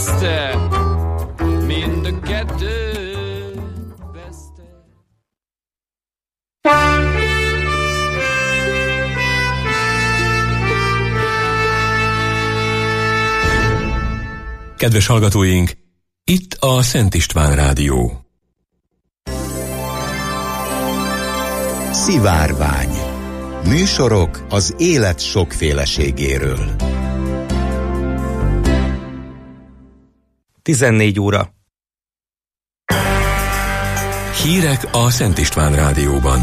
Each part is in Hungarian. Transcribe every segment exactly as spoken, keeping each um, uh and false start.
bäste, mind a kettő bäste. Kedves hallgatóink, itt a Szent István Rádió. Szivárvány. Műsorok az élet sokféleségéről. tizennégy óra. Hírek a Szent István Rádióban.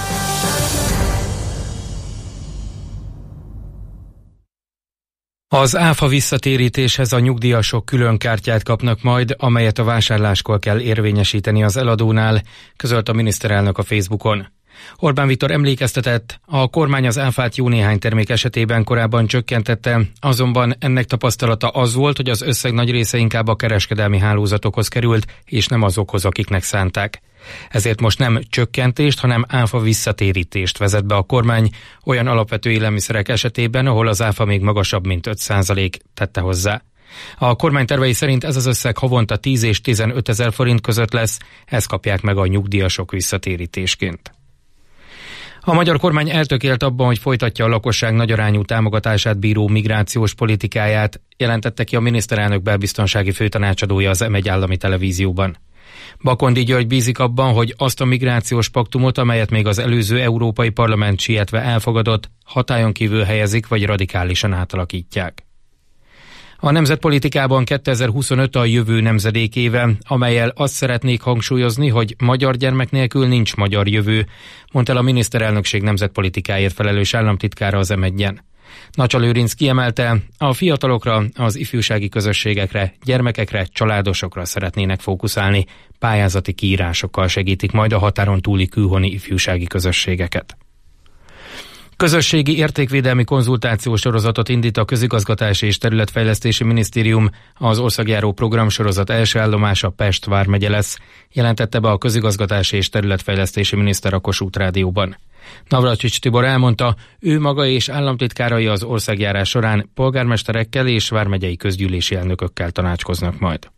Az áfa visszatérítéshez a nyugdíjasok külön kártyát kapnak majd, amelyet a vásárláskor kell érvényesíteni az eladónál, közölt a miniszterelnök a Facebookon. Orbán Viktor emlékeztetett, a kormány az áfát jó néhány termék esetében korábban csökkentette, azonban ennek tapasztalata az volt, hogy az összeg nagy része inkább a kereskedelmi hálózatokhoz került, és nem azokhoz, akiknek szánták. Ezért most nem csökkentést, hanem áfa visszatérítést vezet be a kormány olyan alapvető élelmiszerek esetében, ahol az áfa még magasabb, mint öt százalék, tette hozzá. A kormány tervei szerint ez az összeg havonta tíz és tizenöt ezer forint között lesz, ezt kapják meg a nyugdíjasok visszatérítésként. A magyar kormány eltökélt abban, hogy folytatja a lakosság nagyarányú támogatását bíró migrációs politikáját, jelentette ki a miniszterelnök belbiztonsági főtanácsadója az em egy állami televízióban. Bakondi György bízik abban, hogy azt a migrációs paktumot, amelyet még az előző Európai Parlament sietve elfogadott, hatályon kívül helyezik vagy radikálisan átalakítják. A nemzetpolitikában kétezer-huszonöt a jövő nemzedékéve, amellyel azt szeretnék hangsúlyozni, hogy magyar gyermek nélkül nincs magyar jövő, mondta el a miniszterelnökség nemzetpolitikáért felelős államtitkára az em egyen. Nacsa Lőrinc kiemelte, a fiatalokra, az ifjúsági közösségekre, gyermekekre, családosokra szeretnének fókuszálni, pályázati kiírásokkal segítik majd a határon túli külhoni ifjúsági közösségeket. Közösségi értékvédelmi konzultációs sorozatot indít a Közigazgatási és Területfejlesztési Minisztérium, az országjáró programsorozat első állomása Pest vármegye lesz, jelentette be a Közigazgatási és Területfejlesztési Miniszter a Kossuth Rádióban. Navracsics Tibor elmondta, ő maga és államtitkárai az országjárás során polgármesterekkel és vármegyei közgyűlési elnökökkel tanácskoznak majd.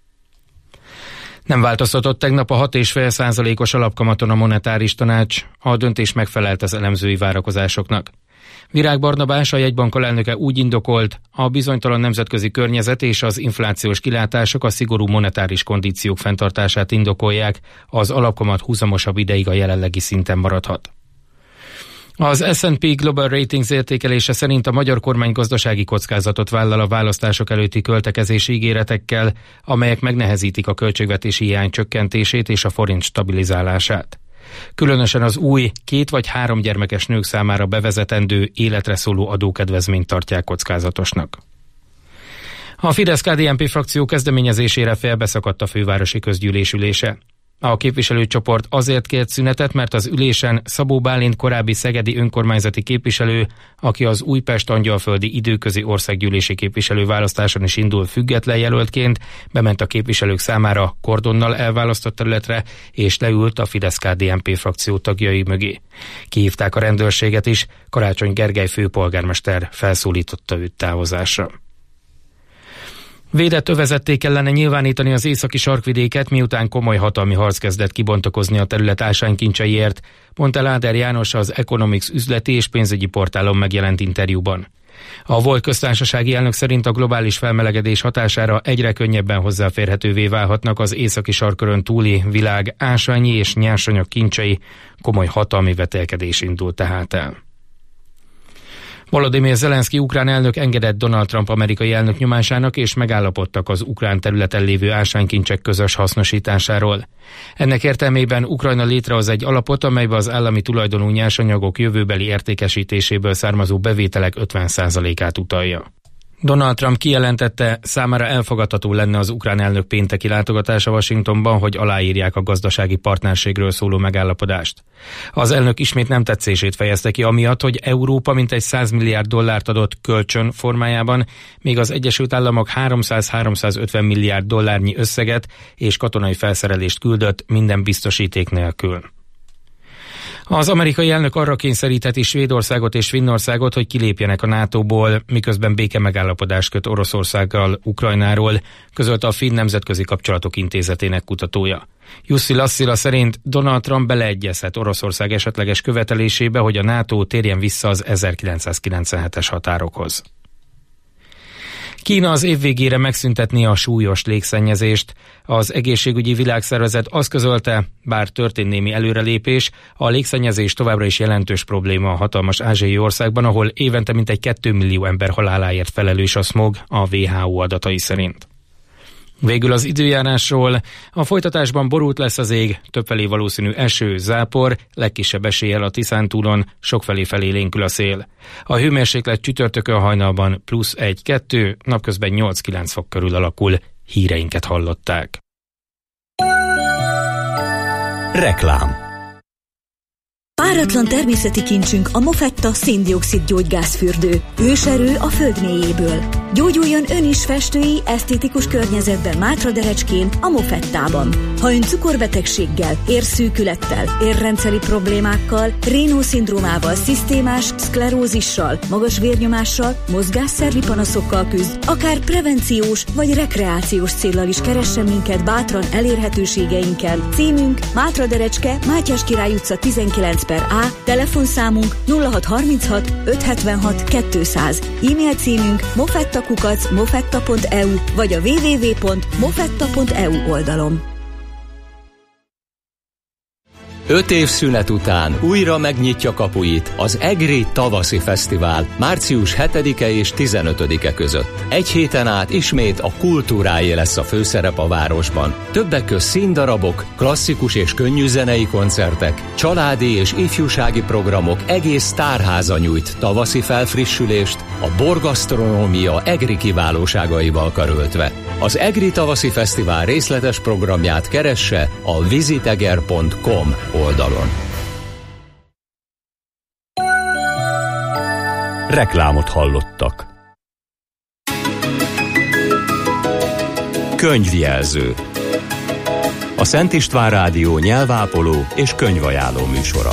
Nem változtatott tegnap a hat egész öt százalékos alapkamaton a monetáris tanács, a döntés megfelelt az elemzői várakozásoknak. Virág Barnabás, a jegybank alelnöke úgy indokolt, a bizonytalan nemzetközi környezet és az inflációs kilátások a szigorú monetáris kondíciók fenntartását indokolják, az alapkamat húzamosabb ideig a jelenlegi szinten maradhat. Az es and pé Global Ratings értékelése szerint a magyar kormány gazdasági kockázatot vállal a választások előtti költekezési ígéretekkel, amelyek megnehezítik a költségvetési hiány csökkentését és a forint stabilizálását. Különösen az új két vagy három gyermekes nők számára bevezetendő életre szóló adókedvezményt tartják kockázatosnak. A Fidesz-ká dé en pé frakció kezdeményezésére felbeszakadt a fővárosi közgyűlés ülése. A képviselőcsoport azért kért szünetet, mert az ülésen Szabó Bálint korábbi szegedi önkormányzati képviselő, aki az Újpest-Angyalföldi időközi országgyűlési képviselő választáson is indul független jelöltként, bement a képviselők számára kordonnal elválasztott területre, és leült a Fidesz-ká dé en pé frakció tagjai mögé. Kihívták a rendőrséget is, Karácsony Gergely főpolgármester felszólította őt távozásra. Védett övezetté kellene nyilvánítani az északi sarkvidéket, miután komoly hatalmi harc kezdett kibontakozni a terület ásványkincseiért, mondta Láder János az Economics üzleti és pénzügyi portálon megjelent interjúban. A volt köztársasági elnök szerint a globális felmelegedés hatására egyre könnyebben hozzáférhetővé válhatnak az északi sarkkörön túli világ ásványi és nyersanyag kincsei, komoly hatalmi vetélkedés indult tehát el. Volodymyr Zelenszky ukrán elnök engedett Donald Trump amerikai elnök nyomásának, és megállapodtak az ukrán területen lévő ásványkincsek közös hasznosításáról. Ennek értelmében Ukrajna létrehoz egy alapot, amelybe az állami tulajdonú nyersanyagok jövőbeli értékesítéséből származó bevételek ötven százalékát utalja. Donald Trump kijelentette, számára elfogadható lenne az ukrán elnök pénteki látogatása Washingtonban, hogy aláírják a gazdasági partnerségről szóló megállapodást. Az elnök ismét nem tetszését fejezte ki amiatt, hogy Európa mintegy száz milliárd dollárt adott kölcsön formájában, míg az Egyesült Államok háromszáz-háromszázötven milliárd dollárnyi összeget és katonai felszerelést küldött minden biztosíték nélkül. Az amerikai elnök arra kényszerítheti Svédországot és Finnországot, hogy kilépjenek a nátóból, miközben béke megállapodást köt Oroszországgal, Ukrajnáról, közölte a Finn Nemzetközi Kapcsolatok Intézetének kutatója. Jussi Lassila szerint Donald Trump beleegyezhet Oroszország esetleges követelésébe, hogy a NATO térjen vissza az ezerkilencszázkilencvenhetes határokhoz. Kína az év végére megszüntetné a súlyos légszennyezést. Az Egészségügyi Világszervezet azt közölte, bár történt némi előrelépés, a légszennyezés továbbra is jelentős probléma a hatalmas ázsiai országban, ahol évente mintegy két millió ember haláláért felelős a szmog, a dupla vé há ó adatai szerint. Végül az időjárásról. A folytatásban borult lesz az ég, többfelé valószínű eső, zápor, legkisebb eséllyel a Tiszántúlon, sokfelé felélénkül a szél. A hőmérséklet csütörtökön hajnalban plusz egy-kettő, napközben nyolc-kilenc fok körül alakul. Híreinket hallották. Reklám. Páratlan természeti kincsünk a Mofetta szén-dioxid gyógygázfürdő. Őserő a föld mélyéből. Gyógyuljon ön is festői, esztétikus környezetben Mátraderecskén, a Mofettában. Ha ön cukorbetegséggel, érszűkülettel, érrendszeri problémákkal, Raynaud-szindrómával, szisztémás szklerózissal, magas vérnyomással, mozgásszervi panaszokkal küzd, akár prevenciós vagy rekreációs céllal is keressen minket bátran elérhetőségeinken. Címünk Mátraderecske, Mátyás Király utca tizenkilenc per A, telefonszámunk nulla hat harminchat ötszázhetvenhat kétszáz, e-mail címünk mofettakukac mofetta pont e u vagy a double-u double-u double-u pont mofetta pont e u oldalon. Öt év szünet után újra megnyitja kapuit az EGRI Tavaszi Fesztivál március hetedike és tizenötödike között. Egy héten át ismét a kultúráé lesz a főszerep a városban. Többek közt színdarabok, klasszikus és könnyű zenei koncertek, családi és ifjúsági programok, egész tárháza nyújt tavaszi felfrissülést, a borgasztronómia EGRI kiválóságaival karöltve. Az EGRI Tavaszi Fesztivál részletes programját keresse a visiteger pont com oldalon. Reklámot hallottak. Könyvjelző. A Szent István Rádió nyelvápoló és könyvajánló műsora.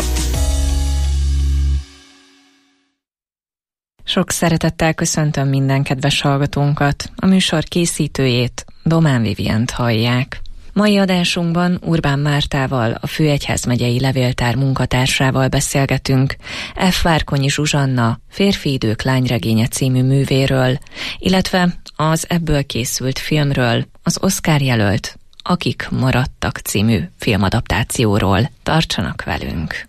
Sok szeretettel köszöntöm minden kedves hallgatónkat. A műsor készítőjét, Domán Vivient hallják. Mai adásunkban Urbán Mártával, a Főegyházmegyei Levéltár munkatársával beszélgetünk F. Várkonyi Zsuzsanna Férfi idők lányregénye című művéről, illetve az ebből készült filmről, az Oscar jelölt Akik maradtak című filmadaptációról. Tartsanak velünk!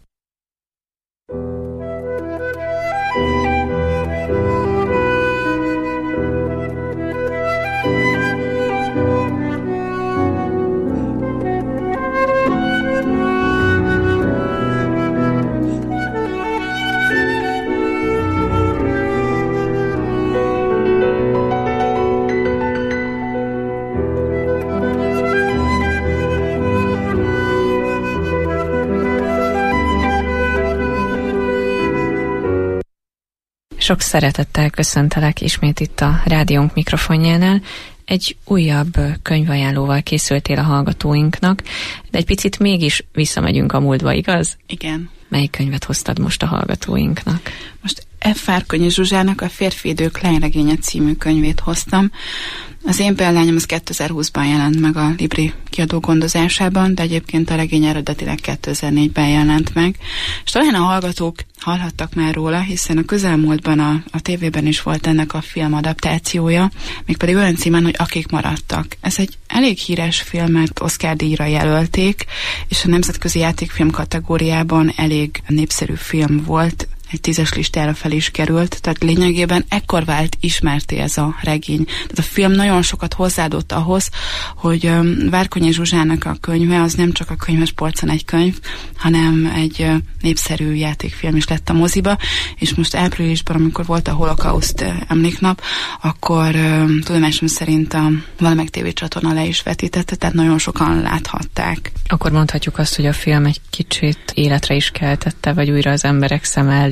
Sok szeretettel köszöntelek ismét itt a rádiónk mikrofonjánál. Egy újabb könyvajánlóval készültél a hallgatóinknak, de egy picit mégis visszamegyünk a múltba, igaz? Igen. Melyik könyvet hoztad most a hallgatóinknak? Most F. Várkonyi Zsuzsának a Férfi idők lányregénye című könyvét hoztam. Az én példányom az kétezer-húszban jelent meg a Libri kiadó gondozásában, de egyébként a regény eredetileg kétezer-négyben jelent meg. És talán a hallgatók hallhattak már róla, hiszen a közelmúltban a, a tévében is volt ennek a filmadaptációja, mégpedig olyan címen, hogy Akik maradtak. Ez egy elég híres film, mert Oscar-díjra jelölték, és a nemzetközi játékfilm kategóriában elég népszerű film volt, egy tízes listára fel is került, tehát lényegében ekkor vált ismerté ez a regény. Tehát a film nagyon sokat hozzáadott ahhoz, hogy um, Várkonyi Zsuzsának a könyve az nem csak a könyves polcon egy könyv, hanem egy uh, népszerű játékfilm is lett a moziba, és most áprilisban, amikor volt a Holokauszt uh, emléknap, akkor uh, tudomásom szerint a valamelyik tévécsatorna le is vetítette, tehát nagyon sokan láthatták. Akkor mondhatjuk azt, hogy a film egy kicsit életre is keltette, vagy újra az emberek szem elé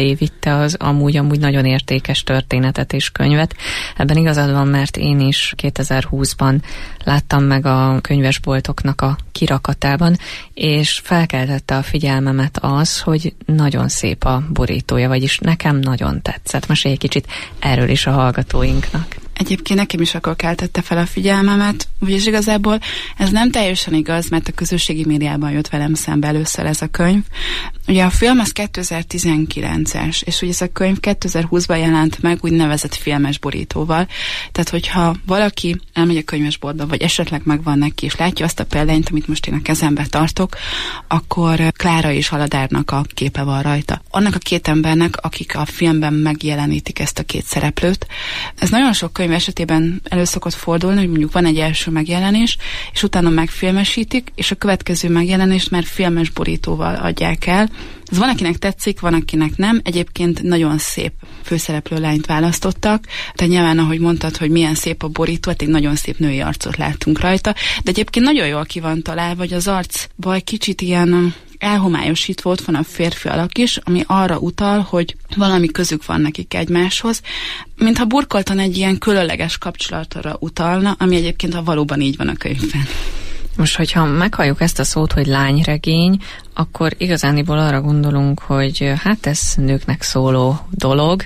elé vitte az amúgy-amúgy nagyon értékes történetet és könyvet. Ebben igazad van, mert én is kétezer-húszban láttam meg a könyvesboltoknak a kirakatában, és felkeltette a figyelmemet az, hogy nagyon szép a borítója, vagyis nekem nagyon tetszett. Mesélj egy kicsit erről is a hallgatóinknak. Egyébként nekem is akkor keltette fel a figyelmemet, vagyis igazából ez nem teljesen igaz, mert a közösségi médiában jött velem szembe először ez a könyv. Ugye a film az kétezer-tizenkilences, és ugye ez a könyv kétezer-húszban jelent meg úgynevezett filmes borítóval. Tehát, hogyha valaki elmegy a könyvesboltba, vagy esetleg megvan neki, és látja azt a példányt, amit most én a kezembe tartok, akkor Klára és Aladárnak a képe van rajta. Annak a két embernek, akik a filmben megjelenítik ezt a két szereplőt. Ez nagyon sok könyv esetében elő szokott fordulni, hogy mondjuk van egy első megjelenés, és utána megfilmesítik, és a következő megjelenést már filmes borítóval adják el. Ez van, akinek tetszik, van, akinek nem. Egyébként nagyon szép főszereplő lányt választottak. Tehát nyilván, ahogy mondtad, hogy milyen szép a borító, hát egy nagyon szép női arcot láttunk rajta, de egyébként nagyon jól ki van találva, hogy az arcba egy kicsit ilyen elhomályosítva ott van a férfi alak is, ami arra utal, hogy valami közük van nekik egymáshoz, mintha burkoltan egy ilyen különleges kapcsolatra utalna, ami egyébként a valóban így van a könyvben. Most, hogyha meghalljuk ezt a szót, hogy lányregény, akkor igazániból arra gondolunk, hogy hát ez nőknek szóló dolog,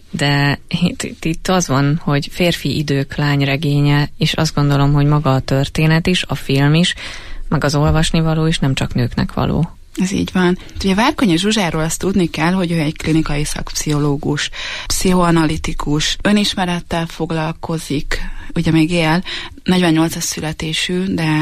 de itt, itt, itt az van, hogy férfi idők lányregénye, és azt gondolom, hogy maga a történet is, a film is, meg az olvasnivaló is nem csak nőknek való. Ez így van. Ugye Várkonyi Zsuzsáról azt tudni kell, hogy ő egy klinikai szakpszichológus, pszichoanalitikus, önismerettel foglalkozik, ugye még él, negyvennyolcas születésű, de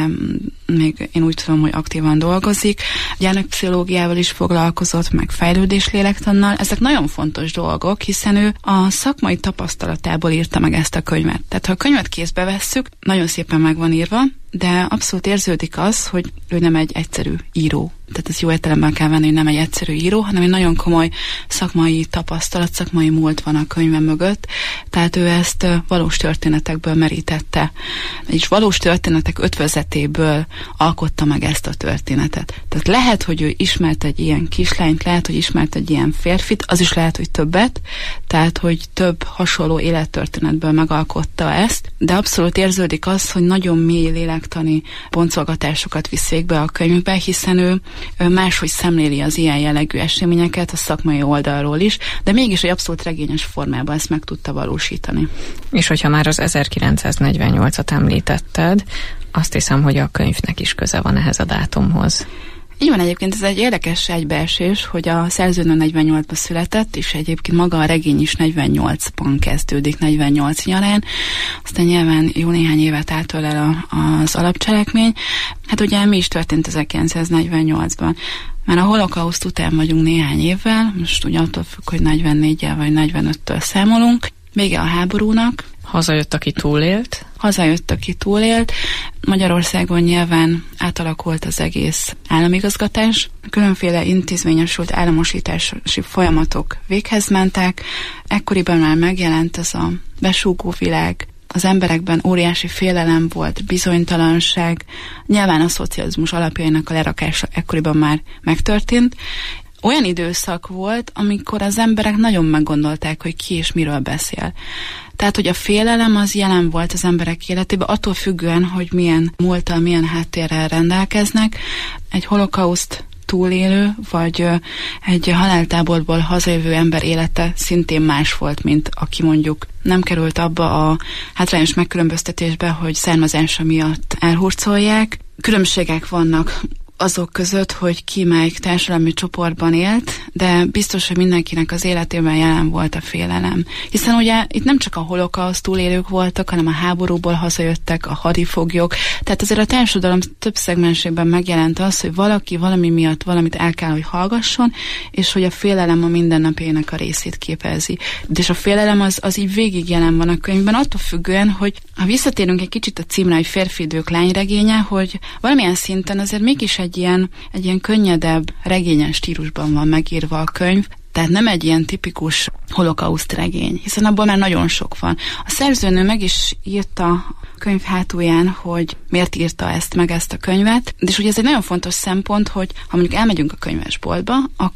még én úgy tudom, hogy aktívan dolgozik. Gyermekpszichológiával is foglalkozott, meg fejlődéslélektannal. Ezek nagyon fontos dolgok, hiszen ő a szakmai tapasztalatából írta meg ezt a könyvet. Tehát ha a könyvet kézbe vesszük, nagyon szépen meg van írva, de abszolút érződik az, hogy ő nem egy egyszerű író. Tehát ez jó értelemben kell venni, hogy nem egy egyszerű író, hanem egy nagyon komoly szakmai tapasztalat, szakmai múlt van a könyve mögött. Tehát ő ezt valós történetekből merítette. És valós történetek ötvözetéből alkotta meg ezt a történetet. Tehát lehet, hogy ő ismert egy ilyen kislányt, lehet, hogy ismert egy ilyen férfit, az is lehet, hogy többet, tehát, hogy több hasonló élettörténetből megalkotta ezt, de abszolút érződik az, hogy nagyon mély lélektani boncolgatásokat visz végbe a könyvbe, hiszen ő, ő máshogy szemléli az ilyen jellegű eseményeket a szakmai oldalról is, de mégis egy abszolút regényes formában ezt meg tudta valósítani. És hogyha már az ezerkilencszáznegyvennyolcat említetted, azt hiszem, hogy a könyvnek is köze van ehhez a dátumhoz. Így van, egyébként ez egy érdekes egybeesés, hogy a szerzőnő negyvennyolcban született, és egyébként maga a regény is negyvennyolcban kezdődik, negyvennyolc nyarán, aztán nyilván jó néhány évet átölel az alapcselekmény. Hát ugye mi is történt ezerkilencszáznegyvennyolcban? Már a holokauszt után vagyunk néhány évvel, most ugye attól függ, hogy negyvennégyel vagy negyvenöttől számolunk. Vége a háborúnak. Hazajött, aki túlélt. Hazajött, aki túlélt. Magyarországon nyilván átalakult az egész államigazgatás. Különféle intézményesült államosítási folyamatok véghez mentek. Ekkoriban már megjelent ez a besúgó világ. Az emberekben óriási félelem volt, bizonytalanság. Nyilván a szocializmus alapjainak a lerakása ekkoriban már megtörtént. Olyan időszak volt, amikor az emberek nagyon meggondolták, hogy ki és miről beszél. Tehát, hogy a félelem az jelen volt az emberek életében, attól függően, hogy milyen múlttal, milyen háttérrel rendelkeznek. Egy holokauszt túlélő, vagy egy haláltáborból hazajövő ember élete szintén más volt, mint aki mondjuk nem került abba a hátrányos megkülönböztetésbe, hogy származása miatt elhurcolják. Különbségek vannak azok között, hogy ki melyik társadalmi csoportban élt, de biztos, hogy mindenkinek az életében jelen volt a félelem. Hiszen ugye itt nem csak a holokauszt túlélők voltak, hanem a háborúból hazajöttek, a hadifoglyok. Tehát azért a társadalom több szegmensében megjelent az, hogy valaki valami miatt valamit el kell, hogy hallgasson, és hogy a félelem a mindennapjainak a részét képezi. De és a félelem az, az így végig jelen van a könyvben, attól függően, hogy ha visszatérünk egy kicsit a címre, hogy férfi idők lányregénye, hogy valamilyen szinten azért mégis egy ilyen, egy ilyen könnyedebb, regényes stílusban van megírva a könyv, tehát nem egy ilyen tipikus holokauszt regény, hiszen abból már nagyon sok van. A szerzőnő meg is írta a könyv hátulján, hogy miért írta ezt meg, ezt a könyvet, és ugye ez egy nagyon fontos szempont, hogy ha mondjuk elmegyünk a könyvesboltba, akkor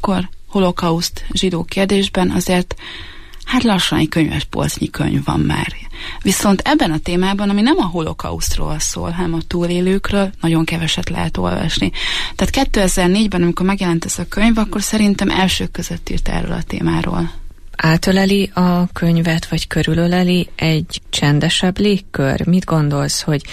holokauszt zsidó kérdésben azért hát lassan egy könyves polcnyi könyv van már. Viszont ebben a témában, ami nem a holokausztról szól, hanem a túlélőkről, nagyon keveset lehet olvasni. Tehát kétezer-négyben, amikor megjelent ez a könyv, akkor szerintem elsők között írt erről a témáról. Átöleli a könyvet, vagy körülöleli egy csendesebb légkör? Mit gondolsz, hogy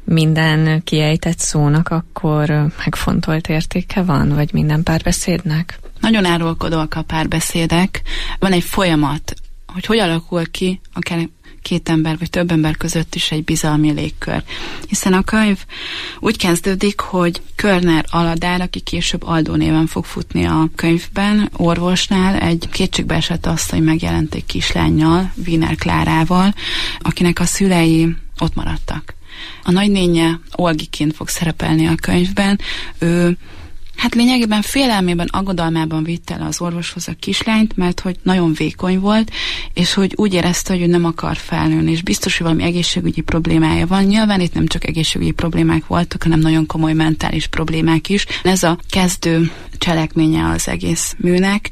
minden kiejtett szónak akkor megfontolt értéke van, vagy minden párbeszédnek? Nagyon árulkodóak a párbeszédek. Van egy folyamat, hogy hogy alakul ki akár két ember vagy több ember között is egy bizalmi légkör. Hiszen a könyv úgy kezdődik, hogy Körner Aladár, aki később Aldó néven fog futni a könyvben, orvosnál egy kétségbeesett asszony megjelent egy kislánnyal, Wiener Klárával, akinek a szülei ott maradtak. A nagynénye Olgiként fog szerepelni a könyvben. Ő hát lényegében félelmében, aggodalmában vitte el az orvoshoz a kislányt, mert hogy nagyon vékony volt, és hogy úgy érezte, hogy ő nem akar felnőni, és biztos, hogy valami egészségügyi problémája van. Nyilván itt nem csak egészségügyi problémák voltak, hanem nagyon komoly mentális problémák is. Ez a kezdő cselekménye az egész műnek,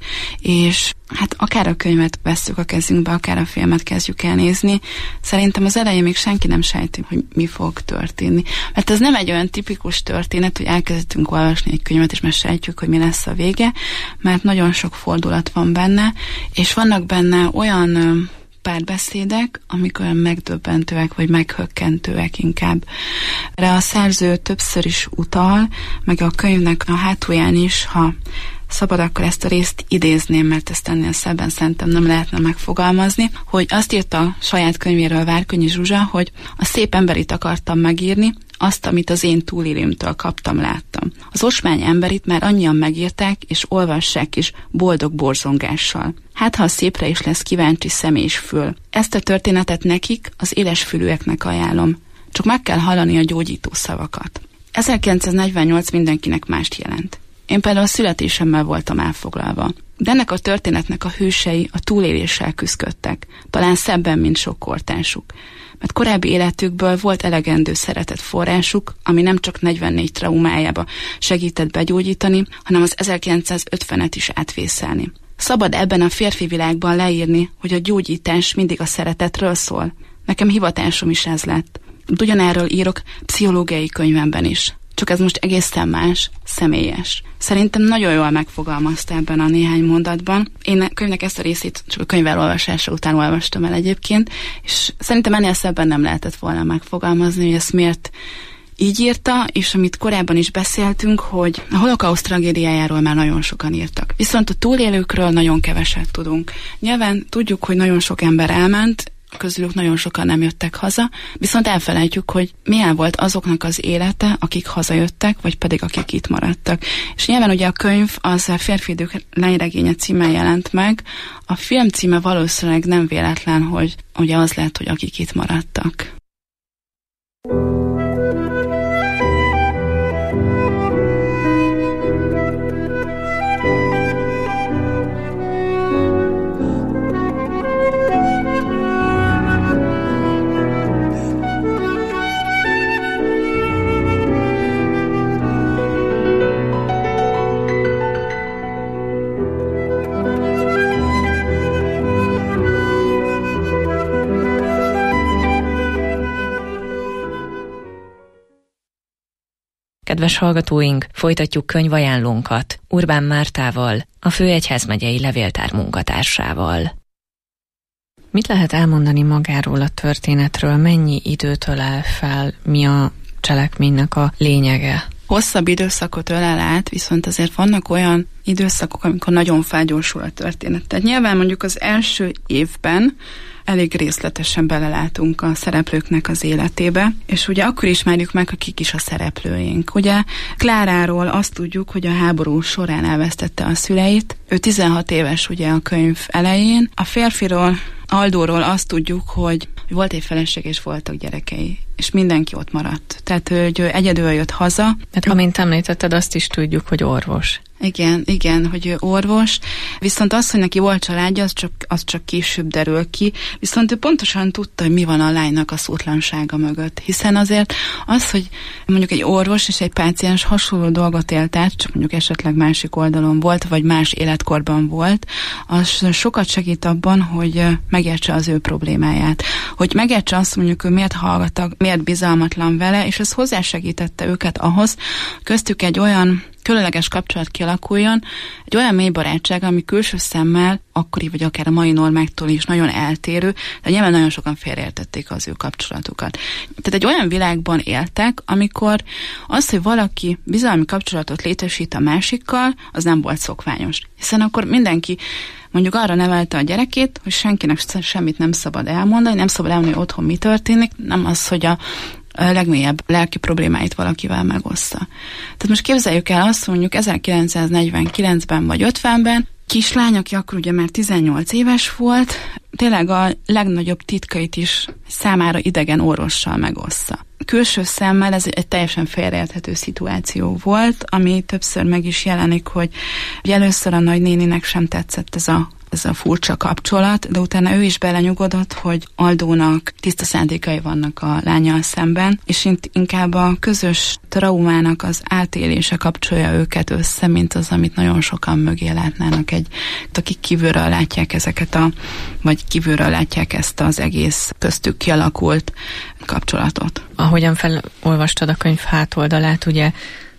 és hát akár a könyvet vesszük a kezünkbe, akár a filmet kezdjük el nézni, szerintem az elején még senki nem sejti, hogy mi fog történni. Mert ez nem egy olyan tipikus történet, hogy elkezdtünk olvasni egy könyvet, és már sejtjük, hogy mi lesz a vége, mert nagyon sok fordulat van benne, és vannak benne olyan párbeszédek, amik olyan megdöbbentőek, vagy meghökkentőek inkább. Erre a szerző többször is utal, meg a könyvnek a hátulján is, ha szabad, akkor ezt a részt idézném, mert ezt ennél szebben szerintem nem lehetne megfogalmazni, hogy azt írta a saját könyvéről Várkonyi Zsuzsa, hogy a szép emberit akartam megírni, azt, amit az én túlélőmtől kaptam, láttam. Az osmány emberit már annyian megírták, és olvassák is boldog borzongással. Hát, ha a szépre is lesz kíváncsi szem és fül. Ezt a történetet nekik, az élesfülűeknek ajánlom. Csak meg kell hallani a gyógyító szavakat. ezerkilencszáznegyvennyolc mindenkinek mást jelent. Én például a születésemmel voltam elfoglalva. De ennek a történetnek a hősei a túléléssel küzdöttek, talán szebben, mint sok kortársuk. Mert korábbi életükből volt elegendő szeretett forrásuk, ami nem csak negyvennégy traumájába segített begyógyítani, hanem az ezerkilencszázötvenet is átvészelni. Szabad ebben a férfi világban leírni, hogy a gyógyítás mindig a szeretetről szól. Nekem hivatásom is ez lett. Ugyanerről írok pszichológiai könyvemben is. Csak ez most egészen más, személyes. Szerintem nagyon jól megfogalmazta ebben a néhány mondatban. Én a könyvnek ezt a részét csak a könyv elolvasása után olvastam el egyébként, és szerintem ennél szebben nem lehetett volna megfogalmazni, hogy ezt miért így írta, és amit korábban is beszéltünk, hogy a holokauszt tragédiájáról már nagyon sokan írtak. Viszont a túlélőkről nagyon keveset tudunk. Nyilván tudjuk, hogy nagyon sok ember elment, közülük nagyon sokan nem jöttek haza, viszont elfelejtjük, hogy milyen volt azoknak az élete, akik hazajöttek, vagy pedig akik itt maradtak. És nyilván ugye a könyv az a Férfi idők lányregénye címmel jelent meg, a film címe valószínűleg nem véletlen, hogy ugye az lehet, hogy akik itt maradtak. Kedves hallgatóink, folytatjuk könyvajánlónkat Urbán Mártával, a Főegyházmegyei Levéltár munkatársával. Mit lehet elmondani magáról a történetről? Mennyi időt ölel fel? Mi a cselekménynek a lényege? Hosszabb időszakot ölel át, viszont azért vannak olyan időszakok, amikor nagyon felgyorsul a történet. Tehát nyilván mondjuk az első évben elég részletesen belelátunk a szereplőknek az életébe, és ugye akkor ismerjük meg, hogy kik is a szereplőink. Ugye Kláráról azt tudjuk, hogy a háború során elvesztette a szüleit. Ő tizenhat éves ugye a könyv elején. A férfiról, Aldóról azt tudjuk, hogy volt egy feleség és voltak gyerekei. és mindenki ott maradt. Tehát, hogy egyedül jött haza. Tehát, amint említetted, azt is tudjuk, hogy orvos. Igen, igen, hogy ő orvos, viszont az, hogy neki volt családja, az csak, az csak később derül ki, viszont ő pontosan tudta, hogy mi van a lánynak a szótlansága mögött, hiszen azért az, hogy mondjuk egy orvos és egy páciens hasonló dolgot élt át, csak mondjuk esetleg másik oldalon volt, vagy más életkorban volt, az sokat segít abban, hogy megértse az ő problémáját, hogy megértse azt, mondjuk ő miért hallgatag, miért bizalmatlan vele, és ez hozzásegítette őket ahhoz, köztük egy olyan különleges kapcsolat kialakuljon, egy olyan mély barátság, ami külső szemmel, akkori vagy akár a mai normáktól is nagyon eltérő, de nyilván nagyon sokan félreértették az ő kapcsolatukat. Tehát egy olyan világban éltek, amikor az, hogy valaki bizalmi kapcsolatot létesít a másikkal, az nem volt szokványos. Hiszen akkor mindenki mondjuk arra nevelte a gyerekét, hogy senkinek semmit nem szabad elmondani, nem szabad elmondani, hogy otthon mi történik, nem az, hogy a a legmélyebb lelki problémáit valakivel megoszta. Tehát most képzeljük el azt, mondjuk ezerkilencszáznegyvenkilencben vagy ötvenben, kislány, aki akkor ugye már tizennyolc éves volt, tényleg a legnagyobb titkait is számára idegen orvossal megoszta. Külső szemmel ez egy teljesen félreérthető szituáció volt, ami többször meg is jelenik, hogy, hogy először a nagynéninek sem tetszett ez a ez a furcsa kapcsolat, de utána ő is belenyugodott, hogy Aldónak tiszta szándékai vannak a lányal szemben, és inkább a közös traumának az átélése kapcsolja őket össze, mint az, amit nagyon sokan mögé látnának, egy, akik kívülről látják ezeket a, vagy kívülről látják ezt az egész köztük kialakult kapcsolatot. Ahogyan felolvastad a könyv hátoldalát, ugye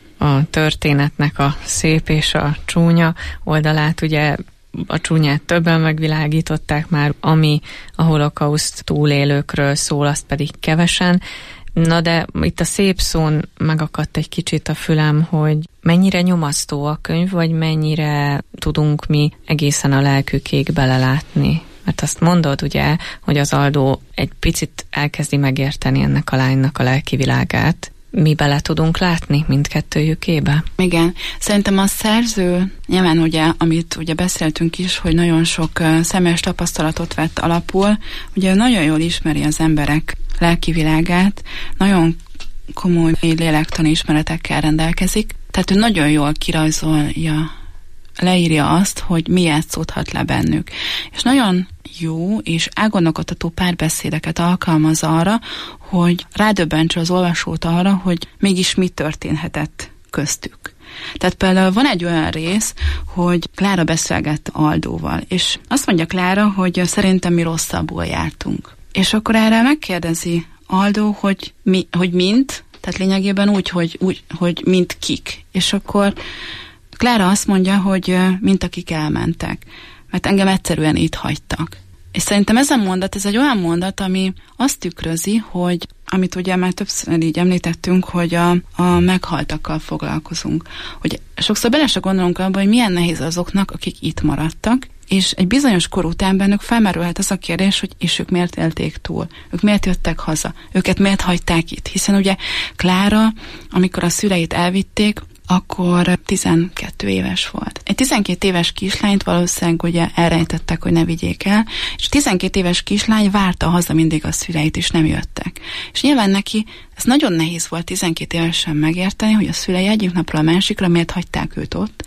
a történetnek a szép és a csúnya oldalát, ugye a csúnyát többen megvilágították már, ami a holokauszt túlélőkről szól, azt pedig kevesen. Na de itt a szép szón megakadt egy kicsit a fülem, hogy mennyire nyomasztó a könyv, vagy mennyire tudunk mi egészen a lelkükéig belelátni. Mert azt mondod, ugye, hogy az Aldó egy picit elkezdi megérteni ennek a lánynak a lelki világát. Mi bele tudunk látni mindkettőjükébe? Igen. Szerintem a szerző, nyilván ugye, amit ugye beszéltünk is, hogy nagyon sok uh, személyes tapasztalatot vett alapul, ugye nagyon jól ismeri az emberek lelki világát, nagyon komoly lélektani ismeretekkel rendelkezik, tehát ő nagyon jól kirajzolja, leírja azt, hogy mi játszódhat le bennük. És nagyon jó és elgondolkodtató párbeszédeket alkalmaz arra, hogy rádöbbentse az olvasót arra, hogy mégis mi történhetett köztük. Tehát például van egy olyan rész, hogy Klára beszélgett Aldóval, és azt mondja Klára, hogy szerintem mi rosszabbul jártunk. És akkor erre megkérdezi Aldó, hogy, mi, hogy mint, tehát lényegében úgy, hogy, úgy, hogy mint kik. És akkor Klára azt mondja, hogy mint akik elmentek, mert engem egyszerűen itt hagytak. És szerintem ez a mondat, ez egy olyan mondat, ami azt tükrözi, hogy amit ugye már többször így említettünk, hogy a, a meghaltakkal foglalkozunk. Hogy sokszor bele se gondolunk abba, hogy milyen nehéz azoknak, akik itt maradtak, és egy bizonyos kor után bennük felmerülhet az a kérdés, hogy és ők miért élték túl, ők miért jöttek haza, őket miért hagyták itt. Hiszen ugye Klára, amikor a szüleit elvitték, akkor tizenkét éves volt. Egy tizenkét éves kislányt valószínűleg ugye elrejtettek, hogy ne vigyék el, és tizenkét éves kislány várta haza mindig a szüleit, és nem jöttek. És nyilván neki ez nagyon nehéz volt tizenkét évesen megérteni, hogy a szülei egyik napról a másikra miért hagyták őt ott,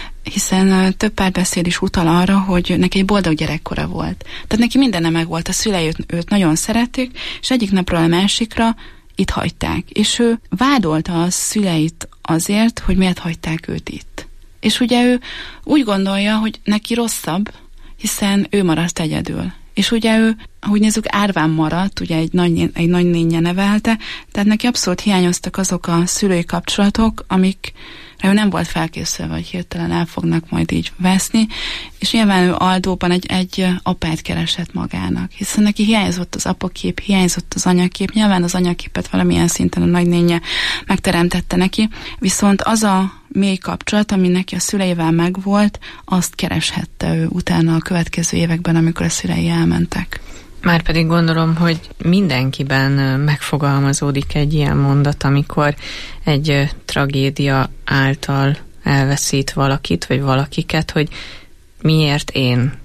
hiszen több párbeszéd is utal arra, hogy neki egy boldog gyerekkora volt. Tehát neki mindenne meg volt, a szülei őt, őt nagyon szerették, és egyik napról a másikra itt hagyták. És ő vádolta a szüleit azért, hogy miért hagyták őt itt. És ugye ő úgy gondolja, hogy neki rosszabb, hiszen ő maradt egyedül. És ugye ő, ahogy nézzük, árván maradt, ugye egy, nagy, egy nagynénje nevelte, tehát neki abszolút hiányoztak azok a szülői kapcsolatok, amik ő nem volt felkészülve, hogy hirtelen el fognak majd így veszni, és nyilván ő Aldóban egy, egy apát keresett magának, hiszen neki hiányzott az apakép, hiányzott az anyakép, nyilván az anyaképet valamilyen szinten a nagynénje megteremtette neki, viszont az a mély kapcsolat, ami neki a szüleivel megvolt, azt kereshette ő utána a következő években, amikor a szülei elmentek. Márpedig gondolom, hogy mindenkiben megfogalmazódik egy ilyen mondat, amikor egy tragédia által elveszít valakit, vagy valakiket, hogy miért én,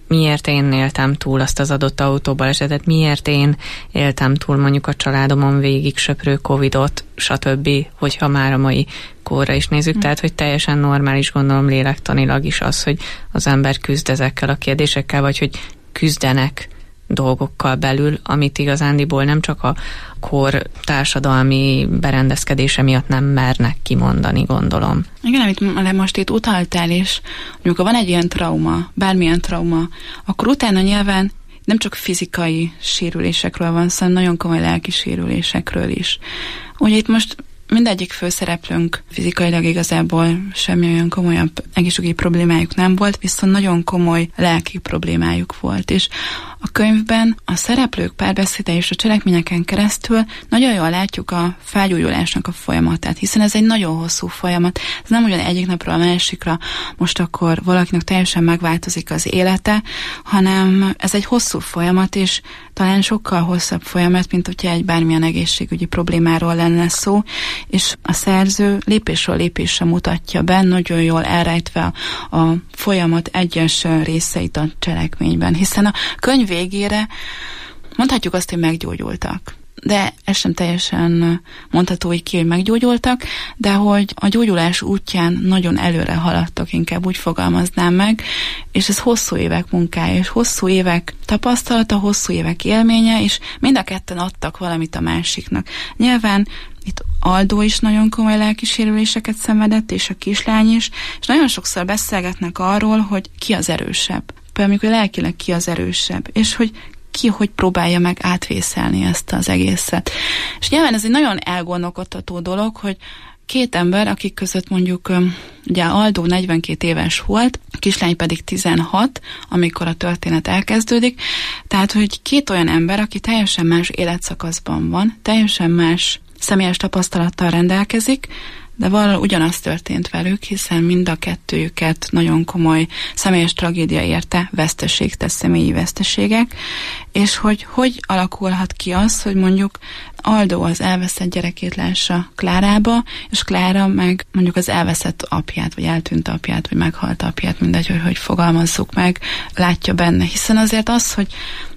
miért én éltem túl azt az adott autóbalesetet, miért én éltem túl mondjuk a családomon végig söprő Covidot, stb., hogyha már a mai korra is nézzük. Mm. Tehát, hogy teljesen normális, gondolom lélektanilag is az, hogy az ember küzd ezekkel a kérdésekkel, vagy hogy küzdenek dolgokkal belül, amit igazándiból nem csak a kor társadalmi berendezkedése miatt nem mernek kimondani, gondolom. Igen, amit most itt utaltál is, amikor van egy ilyen trauma, bármilyen trauma, akkor utána nyilván nem csak fizikai sérülésekről van szó, hanem nagyon komoly lelki sérülésekről is. Ugye itt most mindegyik főszereplőnk fizikailag igazából semmi olyan komolyabb egészségügyi problémájuk nem volt, viszont nagyon komoly lelki problémájuk volt, és a könyvben a szereplők párbeszéde és a cselekményeken keresztül nagyon jól látjuk a felgyógyulásnak a folyamatát, hiszen ez egy nagyon hosszú folyamat. Ez nem ugyan egyik napról a másikra most akkor valakinek teljesen megváltozik az élete, hanem ez egy hosszú folyamat, és talán sokkal hosszabb folyamat, mint hogyha egy bármilyen egészségügyi problémáról lenne szó, és a szerző lépésről lépésre mutatja be, nagyon jól elrejtve a, a folyamat egyes részeit a cselekményben, hiszen a könyv végére mondhatjuk azt, hogy meggyógyultak. De ez sem teljesen mondható így ki, hogy meggyógyultak, de hogy a gyógyulás útján nagyon előre haladtak, inkább úgy fogalmaznám meg, és ez hosszú évek munkája, és hosszú évek tapasztalata, hosszú évek élménye, és mind a ketten adtak valamit a másiknak. Nyilván itt Aldó is nagyon komoly lelkisérüléseket szenvedett, és a kislány is, és nagyon sokszor beszélgetnek arról, hogy ki az erősebb. Például amikor lelkileg ki az erősebb, és hogy ki hogy próbálja meg átvészelni ezt az egészet. És nyilván ez egy nagyon elgondolkodtató dolog, hogy két ember, akik között mondjuk ugye Aldó negyvenkét éves volt, a kislány pedig tizenhat, amikor a történet elkezdődik, tehát hogy két olyan ember, aki teljesen más életszakaszban van, teljesen más személyes tapasztalattal rendelkezik, de valahol ugyanaz történt velük, hiszen mind a kettőjüket nagyon komoly személyes tragédia érte, veszteség, tesz személyi veszteségek, és hogy hogy alakulhat ki az, hogy mondjuk Aldó az elveszett gyerekét lássa Klárába, és Klára meg mondjuk az elveszett apját, vagy eltűnt apját, vagy meghalt apját, mindegy, hogy, hogy fogalmazzuk meg, látja benne. Hiszen azért az, hogy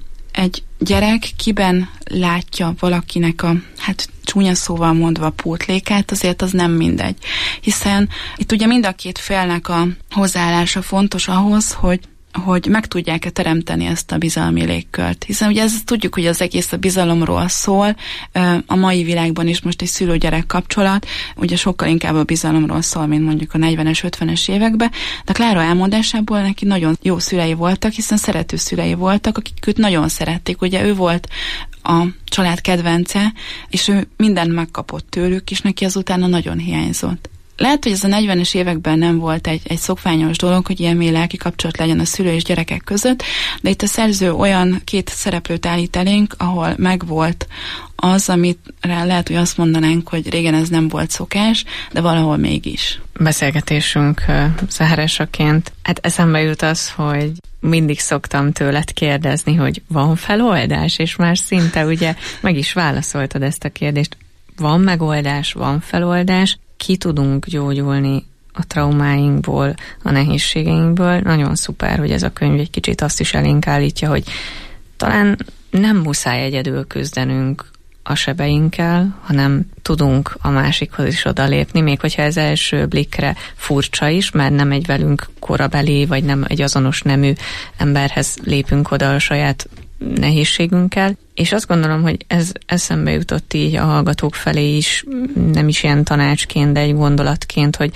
egy gyerek kiben látja valakinek a, hát csúnya szóval mondva, pótlékát, azért az nem mindegy. Hiszen itt ugye mind a két félnek a hozzáállása fontos ahhoz, hogy hogy meg tudják-e teremteni ezt a bizalmi légkört. Hiszen ugye ezt tudjuk, hogy az egész a bizalomról szól, a mai világban is most egy szülő-gyerek kapcsolat, ugye sokkal inkább a bizalomról szól, mint mondjuk a negyvenes, ötvenes években, de Klára elmondásából neki nagyon jó szülei voltak, hiszen szerető szülei voltak, akik őt nagyon szerették. Ugye ő volt a család kedvence, és ő mindent megkapott tőlük, és neki azután nagyon hiányzott. Lehet, hogy ez a negyvenes években nem volt egy, egy szokványos dolog, hogy ilyen mély lelki kapcsolat legyen a szülő és gyerekek között, de itt a szerző olyan két szereplőt állít elénk, ahol megvolt az, amit lehet, hogy azt mondanánk, hogy régen ez nem volt szokás, de valahol mégis. Beszélgetésünk zárásaként, hát eszembe jut az, hogy mindig szoktam tőled kérdezni, hogy van feloldás, és már szinte ugye meg is válaszoltad ezt a kérdést. Van megoldás, van feloldás, ki tudunk gyógyulni a traumáinkból, a nehézségeinkből. Nagyon szuper, hogy ez a könyv egy kicsit azt is elénk állítja, hogy talán nem muszáj egyedül küzdenünk a sebeinkkel, hanem tudunk a másikhoz is odalépni, még hogyha ez első blikre furcsa is, mert nem egy velünk korabeli, vagy nem egy azonos nemű emberhez lépünk oda a saját nehézségünkkel, és azt gondolom, hogy ez eszembe jutott így a hallgatók felé is, nem is ilyen tanácsként, de egy gondolatként, hogy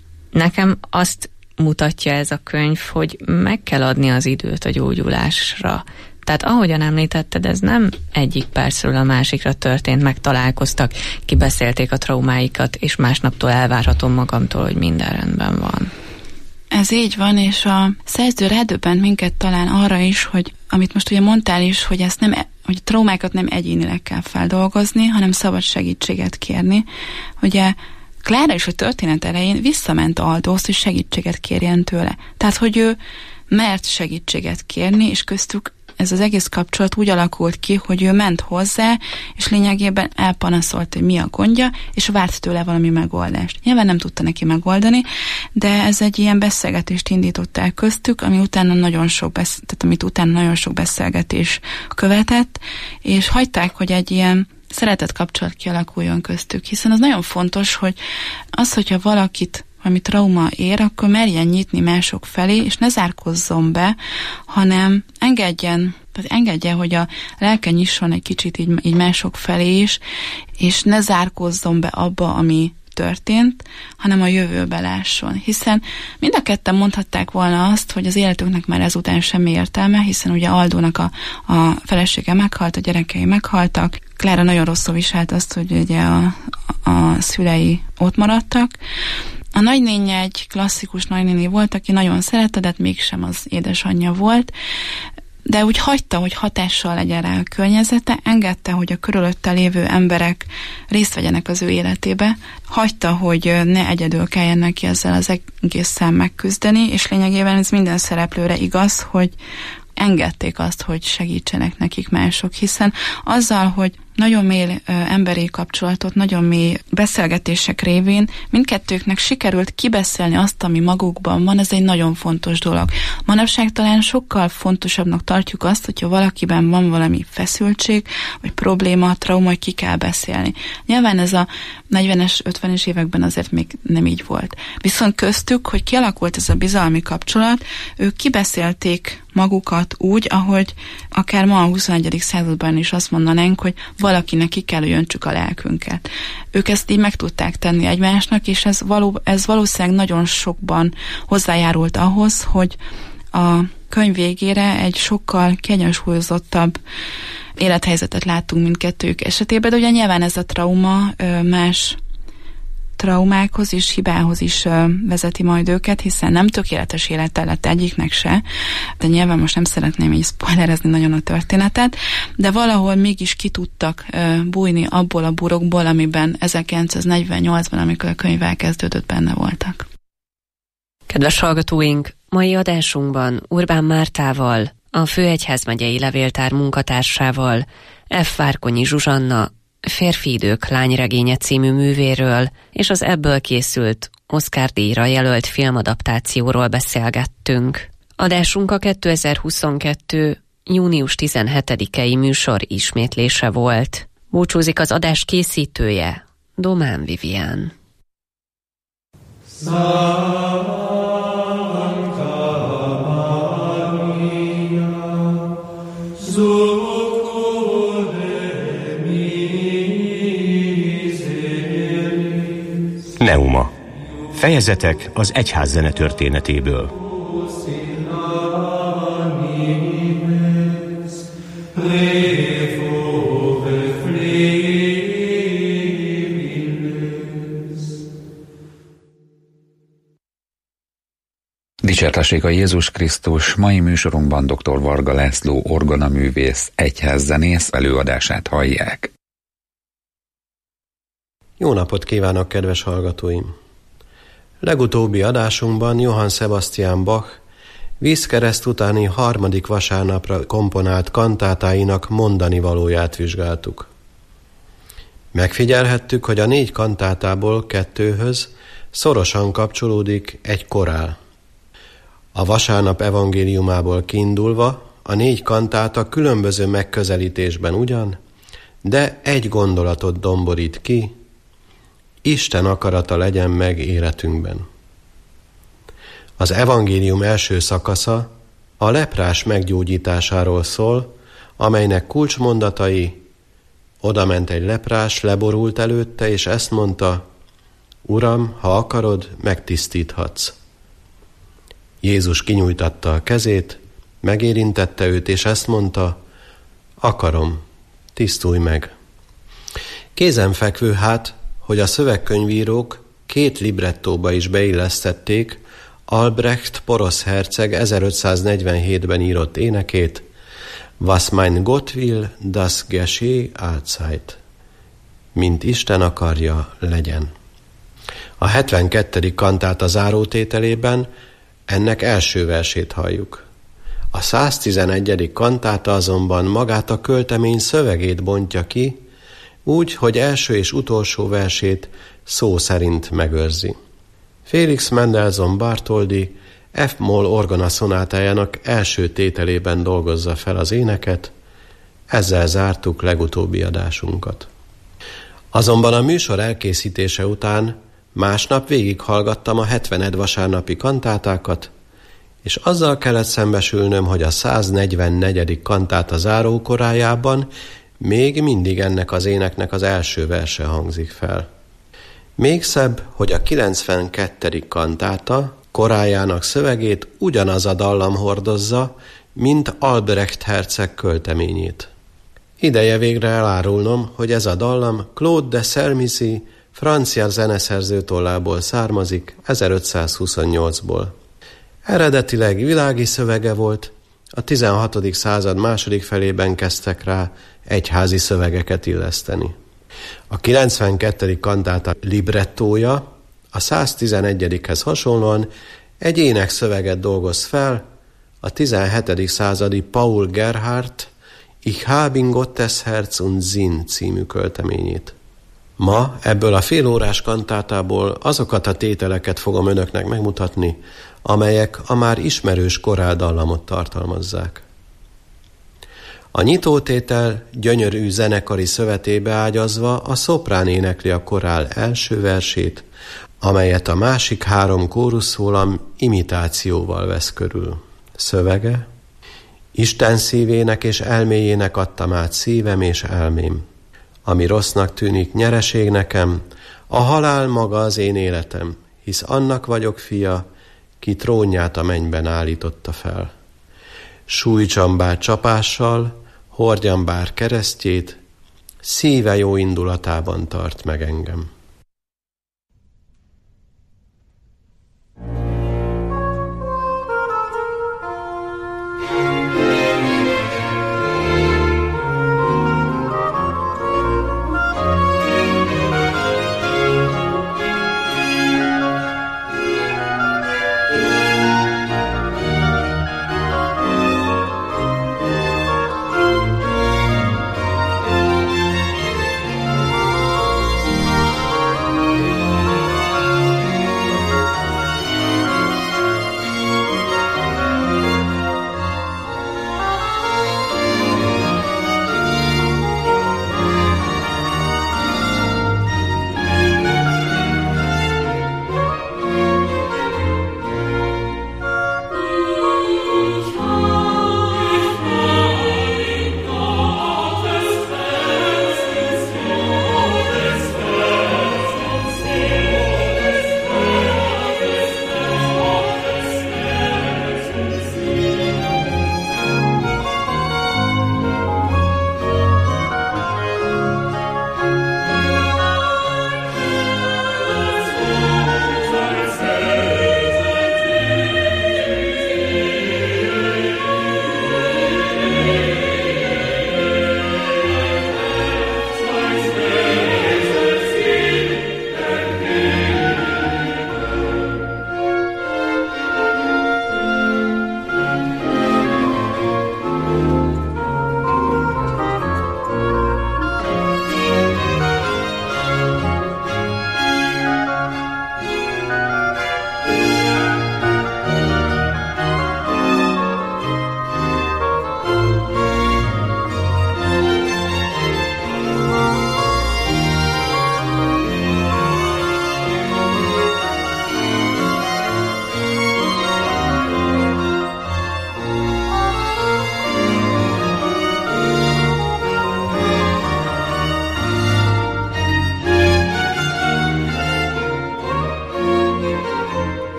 nekem azt mutatja ez a könyv, hogy meg kell adni az időt a gyógyulásra. Tehát ahogyan említetted, ez nem egyik percről a másikra történt, meg találkoztak, kibeszélték a traumáikat, és másnaptól elvárhatom magamtól, hogy minden rendben van. Ez így van, és a szerző rádöbbent minket talán arra is, hogy amit most ugye mondtál is, hogy ezt nem, hogy traumákat nem egyénileg kell feldolgozni, hanem szabad segítséget kérni. Ugye Klára is a történet elején visszament Aldóhoz, hogy segítséget kérjen tőle. Tehát, hogy ő mert segítséget kérni, és köztük ez az egész kapcsolat úgy alakult ki, hogy ő ment hozzá, és lényegében elpanaszolt, hogy mi a gondja, és várt tőle valami megoldást. Nyilván nem tudta neki megoldani, de ez egy ilyen beszélgetést indított el köztük, ami utána nagyon sok besz- tehát amit utána nagyon sok beszélgetés követett, és hagyták, hogy egy ilyen szeretett kapcsolat kialakuljon köztük, hiszen az nagyon fontos, hogy az, hogyha valakit ami trauma ér, akkor merjen nyitni mások felé, és ne zárkozzon be, hanem engedjen, tehát engedje, hogy a lelke nyisson egy kicsit így, így mások felé is, és ne zárkozzon be abba, ami történt, hanem a jövőbe lásson. Hiszen mind a ketten mondhatták volna azt, hogy az életüknek már ezután semmi értelme, hiszen ugye Aldónak a, a felesége meghalt, a gyerekei meghaltak, Klára nagyon rosszul viselt azt, hogy ugye a, a szülei ott maradtak. A nagynénye egy klasszikus nagynéni volt, aki nagyon szerette, de mégsem az édesanyja volt, de úgy hagyta, hogy hatással legyen rá a környezete, engedte, hogy a körülötte lévő emberek részt vegyenek az ő életébe, hagyta, hogy ne egyedül kelljen neki ezzel az egésszel megküzdeni, és lényegében ez minden szereplőre igaz, hogy engedték azt, hogy segítsenek nekik mások, hiszen azzal, hogy nagyon mély ö, emberi kapcsolatot, nagyon mély beszélgetések révén mindkettőknek sikerült kibeszélni azt, ami magukban van, ez egy nagyon fontos dolog. Manapság talán sokkal fontosabbnak tartjuk azt, hogyha valakiben van valami feszültség, vagy probléma, trauma, hogy ki kell beszélni. Nyilván ez a negyvenes, ötvenes években azért még nem így volt. Viszont köztük, hogy kialakult ez a bizalmi kapcsolat, ők kibeszélték magukat úgy, ahogy akár ma a huszonegyedik században is azt mondanánk, hogy valakinek ki kell, hogy öntsük a lelkünket. Ők ezt így meg tudták tenni egymásnak, és ez, való, ez valószínűleg nagyon sokban hozzájárult ahhoz, hogy a könyv végére egy sokkal kiegyensúlyozottabb élethelyzetet láttunk mindkettőjük esetében, de ugye nyilván ez a trauma más traumákhoz és hibához is vezeti majd őket, hiszen nem tökéletes élete lett egyiknek se, de nyilván most nem szeretném így spoilerezni nagyon a történetet, de valahol mégis ki tudtak bújni abból a burokból, amiben ezerkilencszáznegyvennyolcban, amikor a könyv elkezdődött, benne voltak. Kedves hallgatóink, mai adásunkban Urbán Mártával, a Főegyházmegyei Levéltár munkatársával, F. Várkonyi Zsuzsanna, Férfi idők lányregénye című művéről és az ebből készült Oscar-díjra jelölt filmadaptációról beszélgettünk. Adásunk a kétezer-huszonkettő. június tizenhetedikei műsor ismétlése volt. Búcsúzik az adás készítője, Domán Vivien. Neuma. Fejezetek az egyházzene történetéből. Dicsértessék a Jézus Krisztus! Mai műsorunkban dr. Varga László orgonaművész, egyházzenész előadását hallják. Jó napot kívánok, kedves hallgatóim! Legutóbbi adásunkban Johann Sebastian Bach vízkereszt utáni harmadik vasárnapra komponált kantátáinak mondani valóját vizsgáltuk. Megfigyelhettük, hogy a négy kantátából kettőhöz szorosan kapcsolódik egy korál. A vasárnap evangéliumából kiindulva a négy kantáta különböző megközelítésben ugyan, de egy gondolatot domborít ki: Isten akarata legyen meg életünkben. Az evangélium első szakasza a leprás meggyógyításáról szól, amelynek kulcsmondatai: odament egy leprás, leborult előtte, és ezt mondta: Uram, ha akarod, megtisztíthatsz. Jézus kinyújtatta a kezét, megérintette őt, és ezt mondta: akarom, tisztulj meg. Kézenfekvő hát, hogy a szövegkönyvírók két librettóba is beillesztették Albrecht porosz herceg ezerötszáznegyvenhétben írott énekét, Was mein Gott will, das geschehe allzeit. Mint Isten akarja, legyen. A hetvenkettedik kantáta zárótételében ennek első versét halljuk. A száztizenegyedik kantáta azonban magát a költemény szövegét bontja ki, úgy, hogy első és utolsó versét szó szerint megőrzi. Félix Mendelssohn Bartholdy F-moll orgona szonátájának első tételében dolgozza fel az éneket, ezzel zártuk legutóbbi adásunkat. Azonban a műsor elkészítése után másnap végighallgattam a hetvened vasárnapi kantátákat, és azzal kellett szembesülnöm, hogy a száznegyvennegyedik kantáta zárókorájában még mindig ennek az éneknek az első verse hangzik fel. Még szebb, hogy a kilencvenkettedik kantáta korájának szövegét ugyanaz a dallam hordozza, mint Albrecht herceg költeményét. Ideje végre elárulnom, hogy ez a dallam Claude de Sermisy francia zeneszerző tollából származik ezerötszázhuszonnyolcból. Eredetileg világi szövege volt, a tizenhatodik század második felében kezdtek rá egyházi szövegeket illeszteni. A kilencvenkettedik kantáta librettója a száztizenegyedikhez hasonlóan egy énekszöveget dolgoz fel, a tizenhetedik századi Paul Gerhardt Ich habe in Gottes Herz und Sinn című költeményét. Ma ebből a félórás kantátából azokat a tételeket fogom önöknek megmutatni, amelyek a már ismerős koráldallamot tartalmazzák. A nyitótétel gyönyörű zenekari szövetébe ágyazva a szoprán énekli a korál első versét, amelyet a másik három kóruszólam imitációval vesz körül. Szövege: Isten szívének és elméjének adtam át szívem és elmém. Ami rossznak tűnik nyereség nekem, a halál maga az én életem, hisz annak vagyok fia, ki trónját a mennyben állította fel. Sújtsam bár csapással, hordjam bár keresztjét, szíve jó indulatában tart meg engem.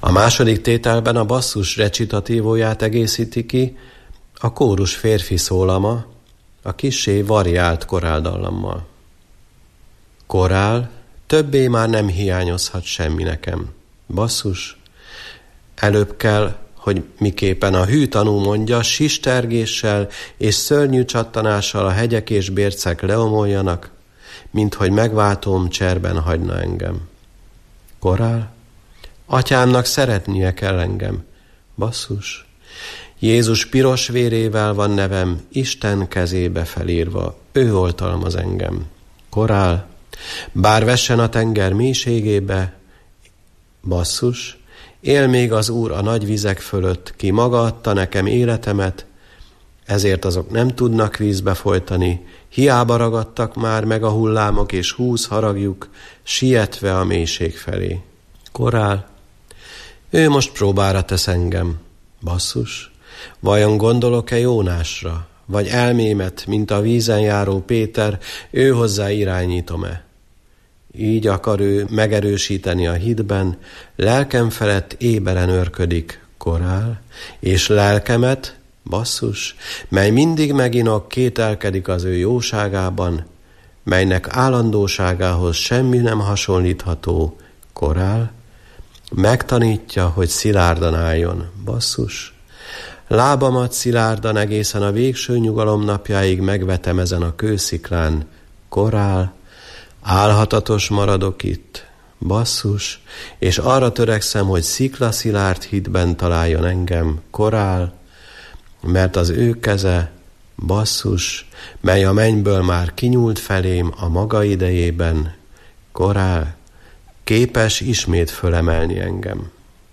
A második tételben a basszus recitatívóját egészíti ki a kórus férfi szólama, a kissé variált koráldallammal. Korál, többé már nem hiányozhat semmi nekem. Basszus, előbb kell, hogy miképpen a hű tanú mondja, sistergéssel és szörnyű csattanással a hegyek és bércek leomoljanak, mint hogy megváltóm cserben hagyna engem. Korál, atyámnak szeretnie kell engem. Basszus, Jézus piros vérével van nevem, Isten kezébe felírva, ő oltalmaz engem. Korál, bár vessen a tenger mélységébe, basszus, él még az Úr a nagy vizek fölött, ki maga adta nekem életemet, ezért azok nem tudnak vízbe folytani, hiába ragadtak már meg a hullámok és húz haragjuk, sietve a mélység felé. Korál, ő most próbára tesz engem. Basszus, vajon gondolok-e Jónásra, vagy elmémet, mint a vízen járó Péter, ő hozzá irányítom-e? Így akar ő megerősíteni a hitben, lelkem felett éberen őrködik. Korál, és lelkemet, basszus, mely mindig meginok, kételkedik az ő jóságában, melynek állandóságához semmi nem hasonlítható. Korál, megtanítja, hogy szilárdan álljon. Basszus, lábamat szilárdan egészen a végső nyugalom napjáig megvetem ezen a kősziklán. Korál, álhatatos maradok itt. Basszus, és arra törekszem, hogy sziklaszilárd hitben találjon engem. Korál, mert az ő keze, basszus, mely a mennyből már kinyúlt felém a maga idejében. Korál, képes ismét fölemelni engem.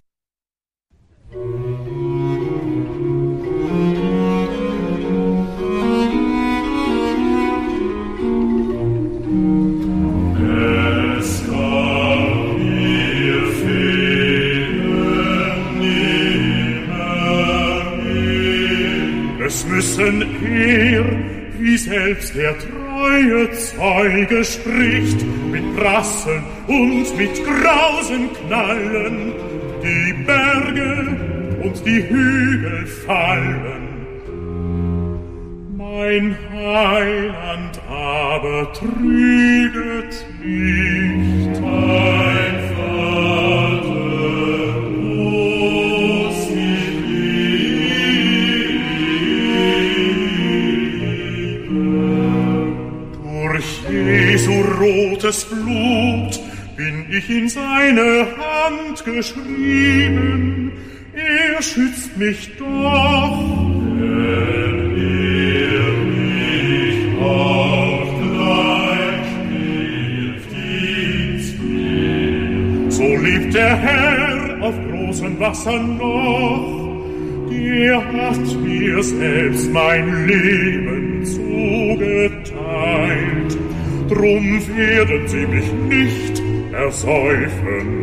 Es müssen er, wie selbst der treue Zeuge spricht, mit Prasseln und mit Grausen knallen, die Berge und die Hügel fallen. Mein Heiland aber trüget nicht, mein Vater. Jesu rotes Blut bin ich in seine Hand geschrieben, er schützt mich doch, wenn er mich auch gleich hilft ins Meer. So liebt der Herr auf großen Wassern noch, der hat mir selbst mein Leben zugeteilt. Drum werden sie mich nicht ersäufen.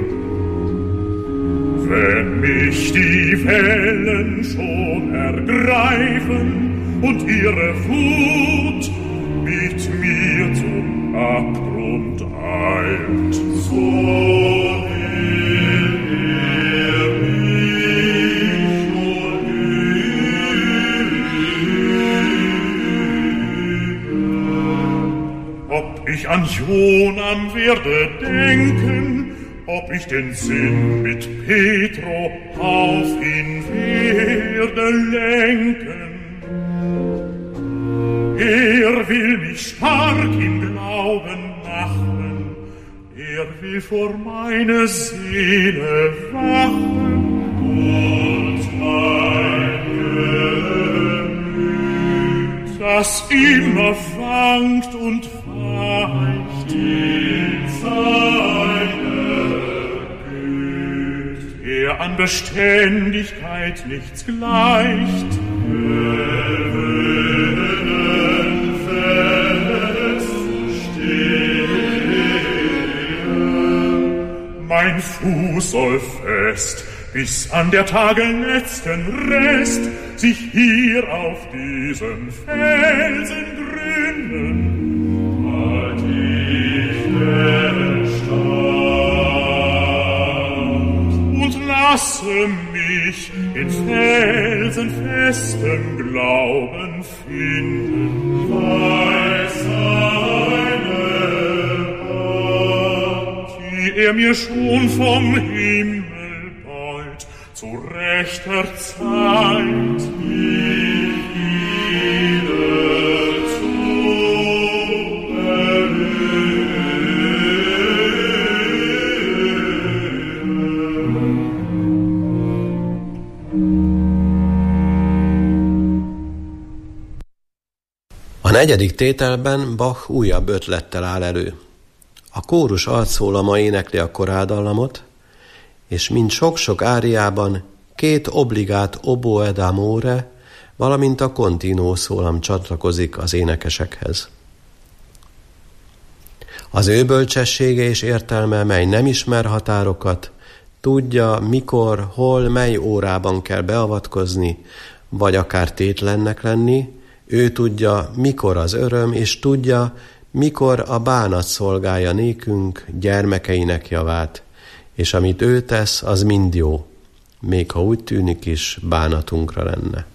Wenn mich die Wellen schon ergreifen und ihre Wut mit mir zum Abgrund eilt, so will er mich nur hüten. Ob ich an Jonam werde denken, ob ich den Sinn mit Petro auf ihn werde lenken. Er will mich stark im Glauben machen, er will vor meine Seele wachen und mein Gemüt, das immer wankt und weicht in seine Güte, er an Beständigkeit nichts gleicht, mein Fuß soll fest bis an der Tage letzten Rest sich hier auf diesen Felsen gründen. Halt ich erstaunt und lass lasse mich in felsenfestem Glauben finden, bei seiner Hand, die er mir schon vom Himmel beut, zu rechter Zeit mich wieder zu A negyedik tételben Bach újabb ötlettel áll elő. A kórus altszólama énekli a korádallamot, és mint sok-sok áriában két obligát oboe d'amore, valamint a continuo szólam csatlakozik az énekesekhez. Az ő bölcsessége és értelme, mely nem ismer határokat, tudja, mikor, hol, mely órában kell beavatkozni, vagy akár tétlennek lenni, ő tudja, mikor az öröm, és tudja, mikor a bánat szolgálja nékünk, gyermekeinek javát, és amit ő tesz, az mind jó, még ha úgy tűnik is, bánatunkra lenne.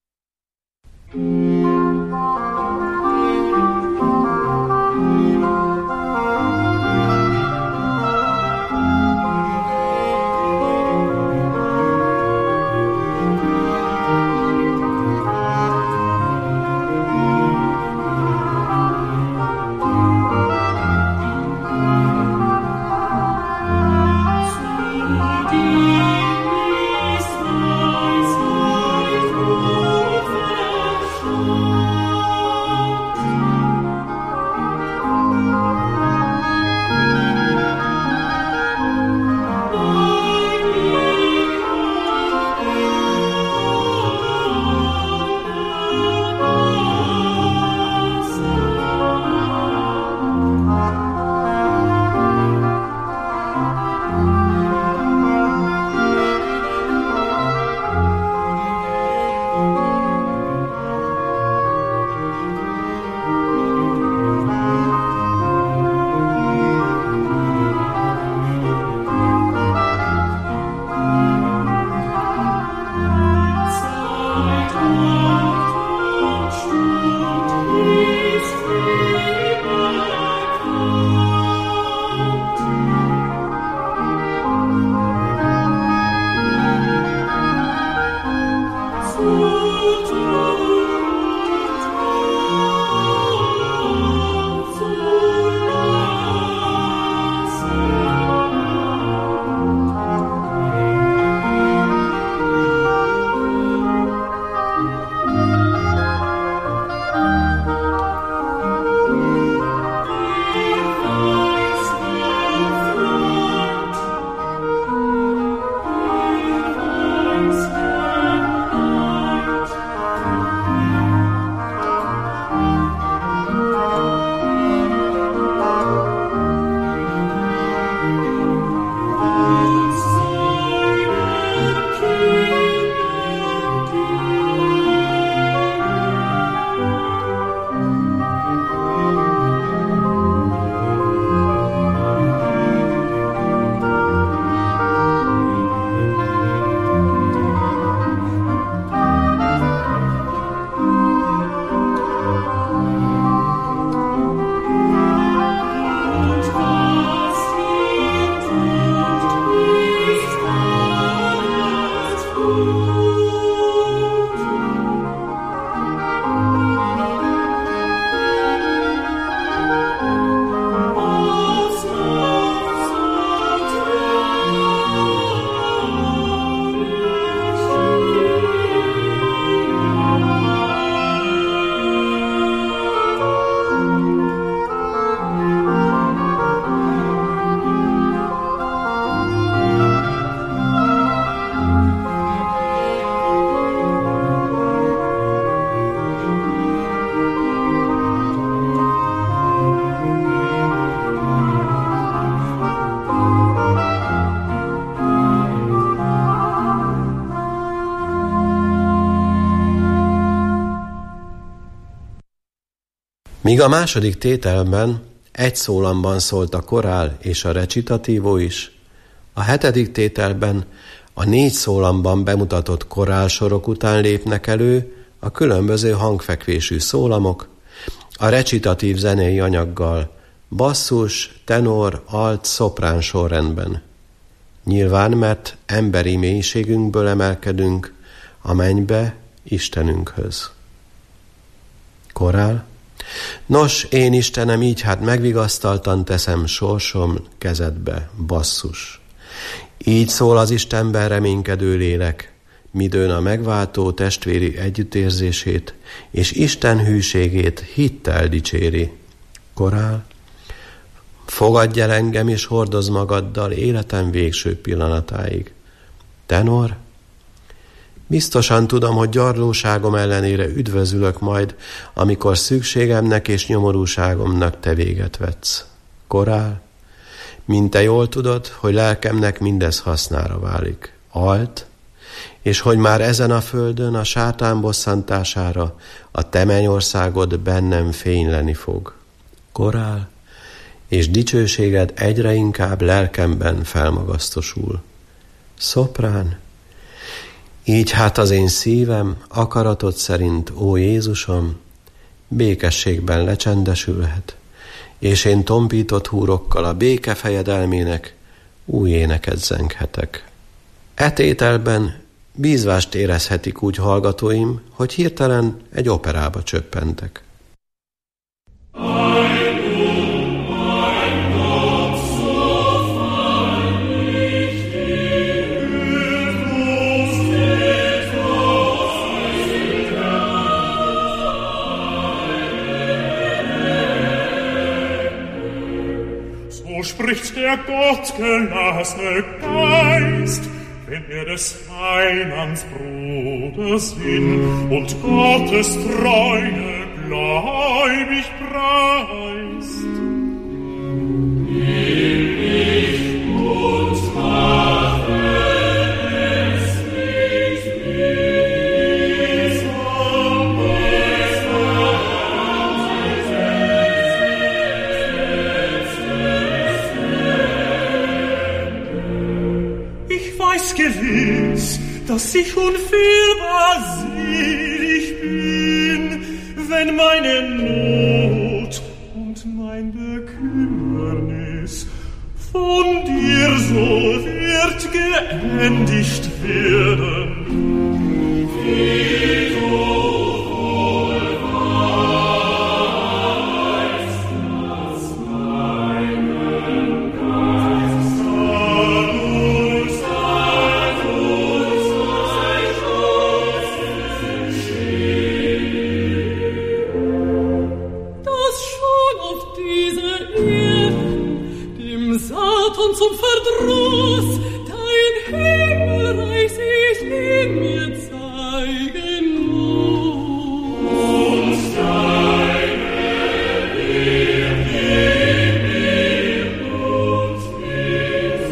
Míg a második tételben egy szólamban szólt a korál és a recitatívó is, a hetedik tételben A négy szólamban bemutatott korálsorok után lépnek elő a különböző hangfekvésű szólamok, a recitatív zenei anyaggal, basszus, tenor, alt, szoprán sorrendben. Nyilván, mert emberi mélységünkből emelkedünk a mennybe Istenünkhöz. Korál. Nos, én Istenem, így hát megvigasztaltan teszem sorsom kezedbe, basszus. Így szól az Istenben reménykedő lélek, midőn a megváltó testvéri együttérzését és Isten hűségét hittel dicséri. Korál. Fogadj el engem és hordozz magaddal életem végső pillanatáig. Tenor. Biztosan tudom, hogy gyarlóságom ellenére üdvözülök majd, amikor szükségemnek és nyomorúságomnak te véget vetsz. Korál. Mint te jól tudod, hogy lelkemnek mindez hasznára válik. Alt. És hogy már ezen a földön a sátán bosszantására a te mennyországod bennem fényleni fog. Korál. És dicsőséged egyre inkább lelkemben felmagasztosul. Szoprán. Így hát az én szívem akaratod szerint, ó Jézusom, békességben lecsendesülhet, és én tompított húrokkal a béke fejedelmének új éneket zenghetek. E tételben bízvást érezhetik úgy hallgatóim, hogy hirtelen egy operába csöppentek. Spricht der gottgelassene Geist, wenn er des Heilands Bruder sinnt und Gottes Treue gläubig preist. Nimm mich und mache es nicht mühsam, gewiss, dass ich unfehlbar selig bin, wenn meine Not und mein Bekümmernis von dir so wird geendigt werden. Wie du wohl weißt, dass meinen Geist und zum Verdruss dein Himmelreich sich in mir zeigen muss. Und deine Liebe in mir und mit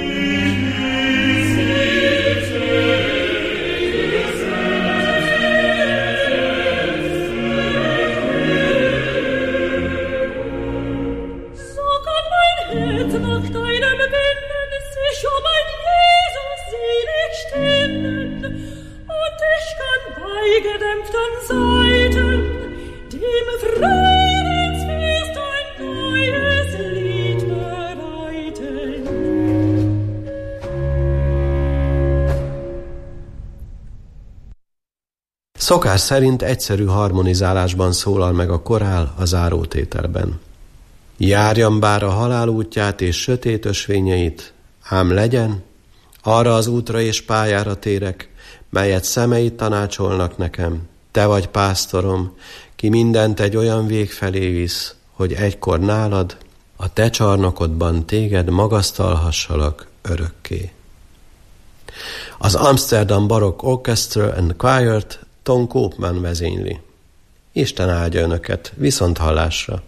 so kann mein Herz nach deinem Willen sich um ein Jesus selig stellen, und ich kann bei gedämpften Seiten dem Friedensfest ein neues Lied bereiten. Szokás szerint egyszerű harmonizálásban szólal meg a korál a zárótételben. Járjam bár a halál útját és sötét ösvényeit, ám legyen, arra az útra és pályára térek, melyet szemeid tanácsolnak nekem. Te vagy pásztorom, ki mindent egy olyan vég felé visz, hogy egykor nálad, a te csarnokodban téged magasztalhassalak örökké. Az Amsterdam Baroque Orchestra and Choir-t Tom Koopman vezényli. Isten áldja önöket, viszont hallásra!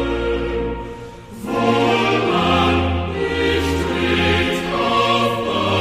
Wohl man nicht tritt auf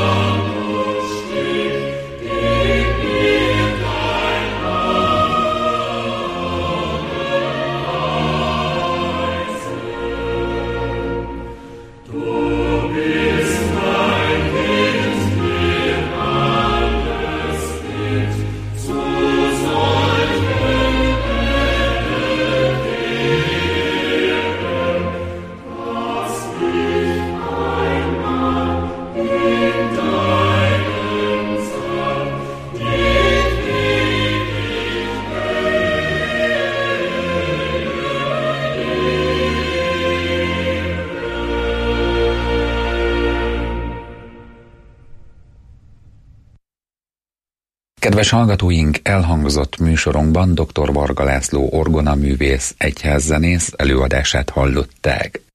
Kedves hallgatóink, elhangzott műsorunkban dr. Varga László orgonaművész, egyházzenész előadását hallották.